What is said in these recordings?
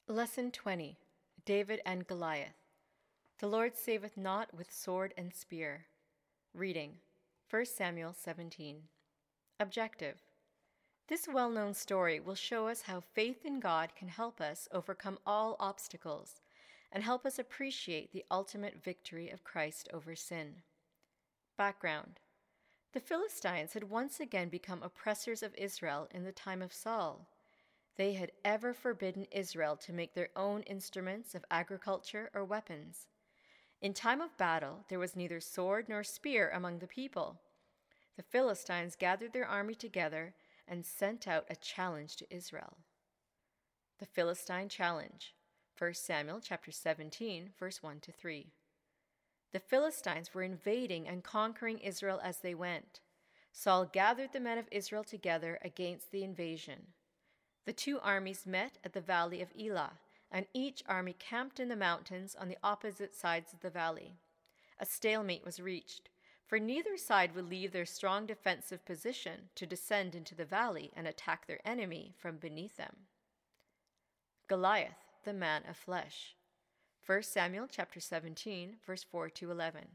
Lesson 20. David and Goliath. The Lord saveth not with sword and spear. Reading 1 Samuel 17. Objective. This well-known story will show us how faith in God can help us overcome all obstacles and help us appreciate the ultimate victory of Christ over sin. Background. The Philistines had once again become oppressors of Israel in the time of Saul. They had ever forbidden Israel to make their own instruments of agriculture or weapons. In time of battle, there was neither sword nor spear among the people. The Philistines gathered their army together and sent out a challenge to Israel. The Philistine challenge. 1 Samuel chapter 17, verse 1-3. The Philistines were invading and conquering Israel as they went. Saul gathered the men of Israel together against the invasion. The two armies met at the valley of Elah, and each army camped in the mountains on the opposite sides of the valley. A stalemate was reached, for neither side would leave their strong defensive position to descend into the valley and attack their enemy from beneath them. Goliath, the man of flesh. 1 Samuel chapter 17, verse 4-11.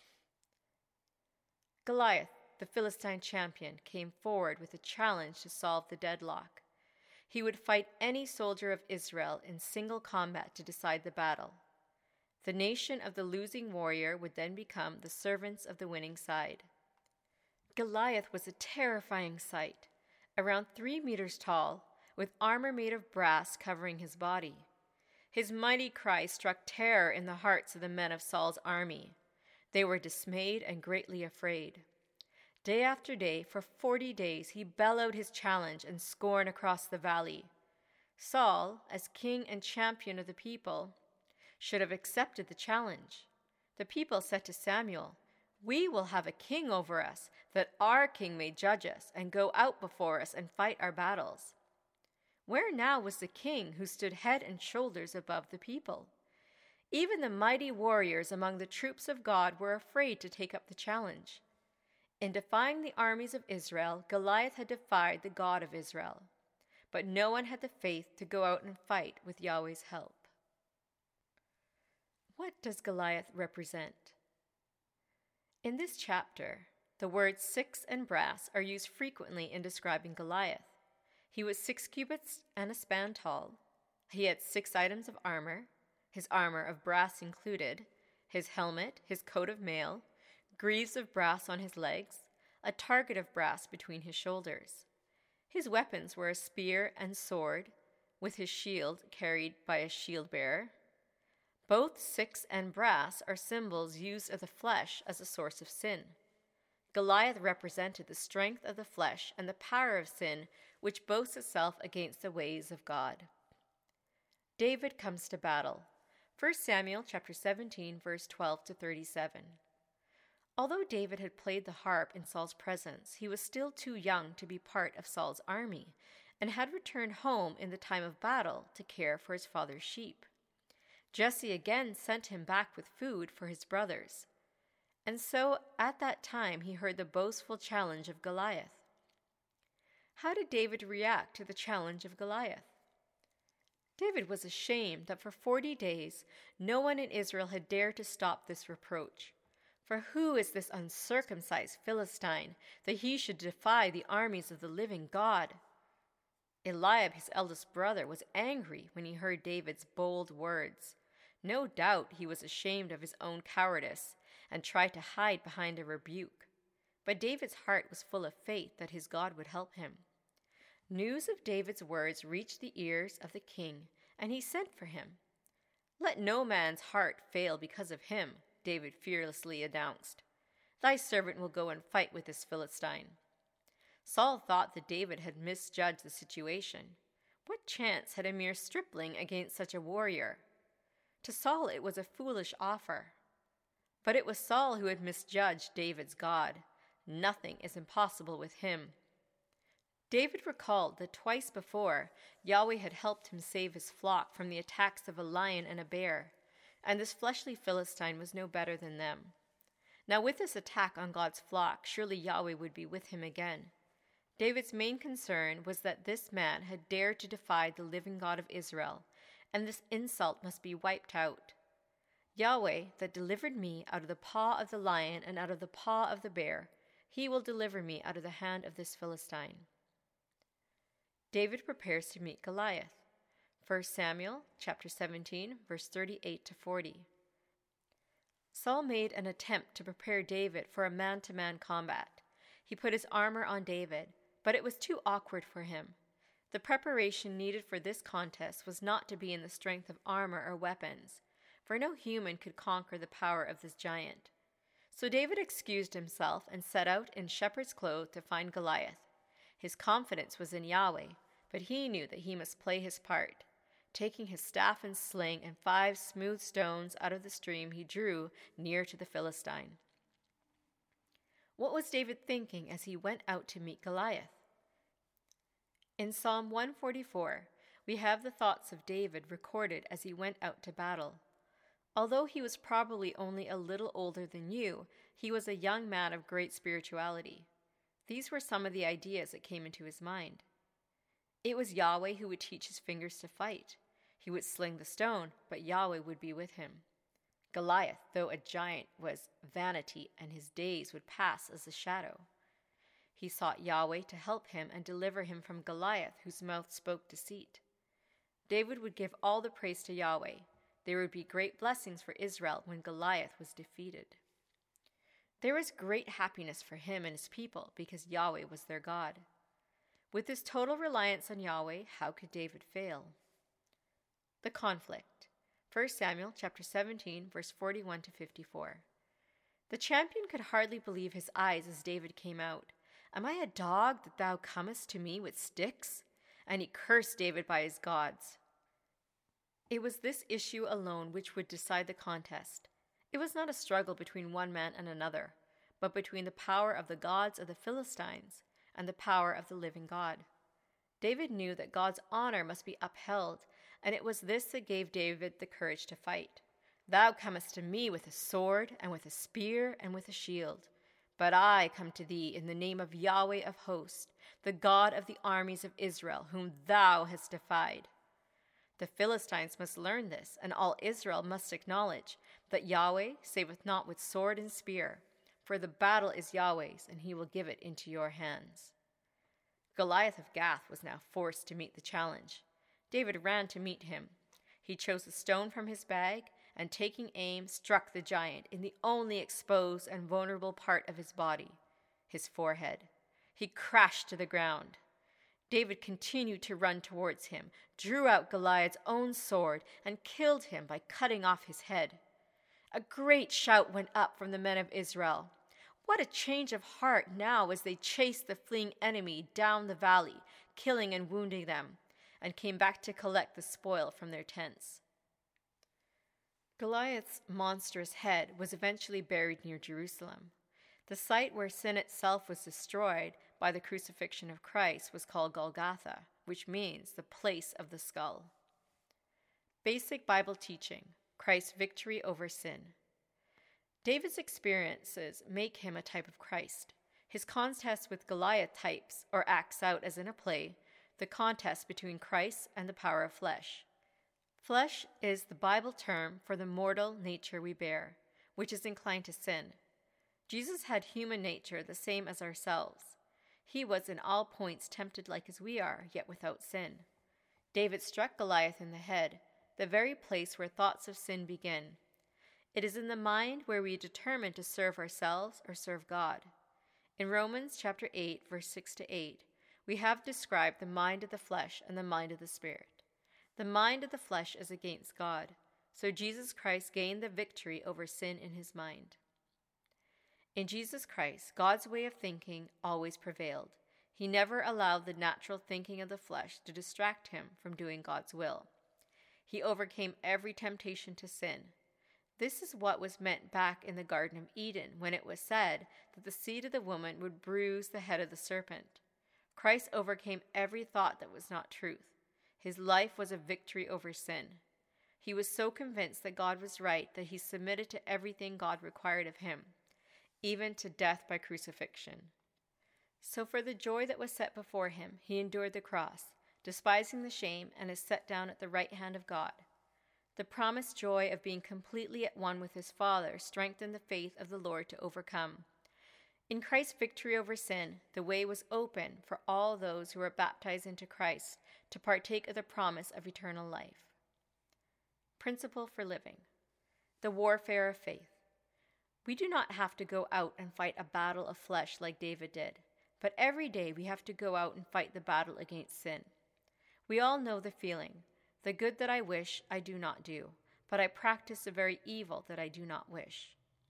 Goliath, the Philistine champion, came forward with a challenge to solve the deadlock. He would fight any soldier of Israel in single combat to decide the battle. The nation of the losing warrior would then become the servants of the winning side. Goliath was a terrifying sight, around 3 meters tall, with armor made of brass covering his body. His mighty cry struck terror in the hearts of the men of Saul's army. They were dismayed and greatly afraid. Day after day, for 40 days, he bellowed his challenge and scorn across the valley. Saul, as king and champion of the people, should have accepted the challenge. The people said to Samuel, "We will have a king over us, that our king may judge us and go out before us and fight our battles." Where now was the king who stood head and shoulders above the people? Even the mighty warriors among the troops of God were afraid to take up the challenge. In defying the armies of Israel, Goliath had defied the God of Israel. But no one had the faith to go out and fight with Yahweh's help. What does Goliath represent? In this chapter, the words 6 and brass are used frequently in describing Goliath. He was 6 cubits and a span tall. He had 6 items of armor, his armor of brass included, his helmet, his coat of mail, greaves of brass on his legs, a target of brass between his shoulders. His weapons were a spear and sword, with his shield carried by a shield-bearer. Both 6 and brass are symbols used of the flesh as a source of sin. Goliath represented the strength of the flesh and the power of sin, which boasts itself against the ways of God. David comes to battle. 1 Samuel chapter 17, verse 12-37. Although David had played the harp in Saul's presence, he was still too young to be part of Saul's army and had returned home in the time of battle to care for his father's sheep. Jesse again sent him back with food for his brothers. And so at that time he heard the boastful challenge of Goliath. How did David react to the challenge of Goliath? David was ashamed that for 40 days no one in Israel had dared to stop this reproach. For who is this uncircumcised Philistine, that he should defy the armies of the living God? Eliab, his eldest brother, was angry when he heard David's bold words. No doubt he was ashamed of his own cowardice and tried to hide behind a rebuke. But David's heart was full of faith that his God would help him. News of David's words reached the ears of the king, and he sent for him. "Let no man's heart fail because of him," David fearlessly announced. "Thy servant will go and fight with this Philistine." Saul thought that David had misjudged the situation. What chance had a mere stripling against such a warrior? To Saul it was a foolish offer. But it was Saul who had misjudged David's God. Nothing is impossible with him. David recalled that twice before, Yahweh had helped him save his flock from the attacks of a lion and a bear, and this fleshly Philistine was no better than them. Now with this attack on God's flock, surely Yahweh would be with him again. David's main concern was that this man had dared to defy the living God of Israel, and this insult must be wiped out. Yahweh, that delivered me out of the paw of the lion and out of the paw of the bear, he will deliver me out of the hand of this Philistine. David prepares to meet Goliath. 1 Samuel chapter 17, verse 38 to 40. Saul made an attempt to prepare David for a man-to-man combat. He put his armor on David, but it was too awkward for him. The preparation needed for this contest was not to be in the strength of armor or weapons, for no human could conquer the power of this giant. So David excused himself and set out in shepherd's clothes to find Goliath. His confidence was in Yahweh, but he knew that he must play his part. Taking his staff and sling and 5 smooth stones out of the stream, he drew near to the Philistine. What was David thinking as he went out to meet Goliath? In Psalm 144, we have the thoughts of David recorded as he went out to battle. Although he was probably only a little older than you, he was a young man of great spirituality. These were some of the ideas that came into his mind. It was Yahweh who would teach his fingers to fight. He would sling the stone, but Yahweh would be with him. Goliath, though a giant, was vanity, and his days would pass as a shadow. He sought Yahweh to help him and deliver him from Goliath, whose mouth spoke deceit. David would give all the praise to Yahweh. There would be great blessings for Israel when Goliath was defeated. There was great happiness for him and his people because Yahweh was their God. With this total reliance on Yahweh, how could David fail? The conflict. 1 Samuel chapter 17, verse 41 to 54. The champion could hardly believe his eyes as David came out. Am I a dog that thou comest to me with sticks? And he cursed David by his gods. It was this issue alone which would decide the contest. It was not a struggle between one man and another, but between the power of the gods of the Philistines and the power of the living God. David knew that God's honor must be upheld, and it was this that gave David the courage to fight. Thou comest to me with a sword, and with a spear, and with a shield. But I come to thee in the name of Yahweh of hosts, the God of the armies of Israel, whom thou hast defied. The Philistines must learn this, and all Israel must acknowledge that Yahweh saveth not with sword and spear, for the battle is Yahweh's, and he will give it into your hands. Goliath of Gath was now forced to meet the challenge. David ran to meet him. He chose a stone from his bag, and taking aim, struck the giant in the only exposed and vulnerable part of his body, his forehead. He crashed to the ground. David continued to run towards him, drew out Goliath's own sword, and killed him by cutting off his head. A great shout went up from the men of Israel. What a change of heart now as they chased the fleeing enemy down the valley, killing and wounding them, and came back to collect the spoil from their tents. Goliath's monstrous head was eventually buried near Jerusalem. The site where sin itself was destroyed by the crucifixion of Christ was called Golgotha, which means the place of the skull. Basic Bible teaching: Christ's victory over sin. David's experiences make him a type of Christ. His contest with Goliath types or acts out, as in a play, the contest between Christ and the power of flesh. Flesh is the Bible term for the mortal nature we bear, which is inclined to sin. Jesus had human nature the same as ourselves. He was in all points tempted like as we are, yet without sin. David struck Goliath in the head, the very place where thoughts of sin begin. It is in the mind where we determine to serve ourselves or serve God. In Romans chapter 8, verse 6 to 8, we have described the mind of the flesh and the mind of the spirit. The mind of the flesh is against God, so Jesus Christ gained the victory over sin in his mind. In Jesus Christ, God's way of thinking always prevailed. He never allowed the natural thinking of the flesh to distract him from doing God's will. He overcame every temptation to sin. This is what was meant back in the Garden of Eden when it was said that the seed of the woman would bruise the head of the serpent. Christ overcame every thought that was not truth. His life was a victory over sin. He was so convinced that God was right that he submitted to everything God required of him, even to death by crucifixion. So for the joy that was set before him, he endured the cross, despising the shame, and is set down at the right hand of God. The promised joy of being completely at one with his Father strengthened the faith of the Lord to overcome. In Christ's victory over sin, the way was open for all those who were baptized into Christ to partake of the promise of eternal life. Principle for living. The warfare of faith. We do not have to go out and fight a battle of flesh like David did, but every day we have to go out and fight the battle against sin. We all know the feeling, the good that I wish I do not do, but I practice the very evil that I do not wish.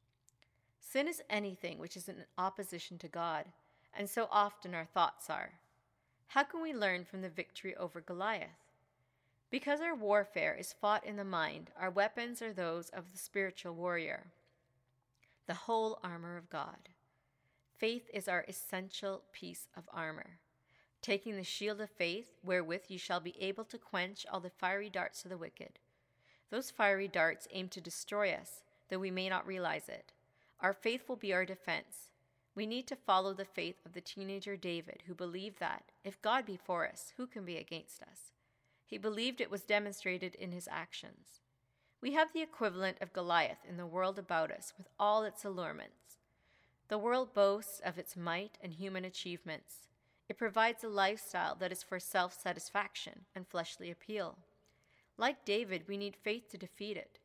Sin is anything which is in opposition to God, and so often our thoughts are. How can we learn from the victory over Goliath? Because our warfare is fought in the mind, our weapons are those of the spiritual warrior, the whole armor of God. Faith is our essential piece of armor. Taking the shield of faith, wherewith you shall be able to quench all the fiery darts of the wicked. Those fiery darts aim to destroy us, though we may not realize it. Our faith will be our defense. We need to follow the faith of the teenager David, who believed that, if God be for us, who can be against us? He believed it was demonstrated in his actions. We have the equivalent of Goliath in the world about us with all its allurements. The world boasts of its might and human achievements. It provides a lifestyle that is for self-satisfaction and fleshly appeal. Like David, we need faith to defeat it.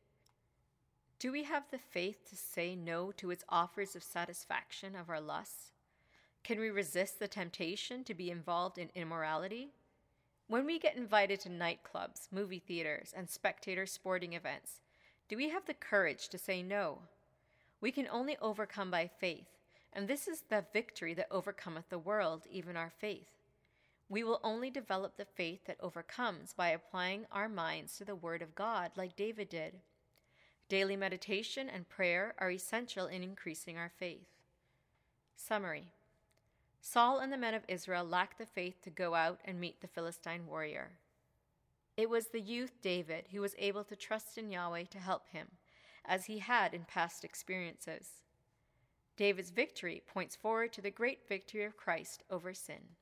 Do we have the faith to say no to its offers of satisfaction of our lusts? Can we resist the temptation to be involved in immorality? When we get invited to nightclubs, movie theaters, and spectator sporting events, do we have the courage to say no? We can only overcome by faith, and this is the victory that overcometh the world, even our faith. We will only develop the faith that overcomes by applying our minds to the Word of God, like David did. Daily meditation and prayer are essential in increasing our faith. Summary. Saul and the men of Israel lacked the faith to go out and meet the Philistine warrior. It was the youth David who was able to trust in Yahweh to help him, as he had in past experiences. David's victory points forward to the great victory of Christ over sin.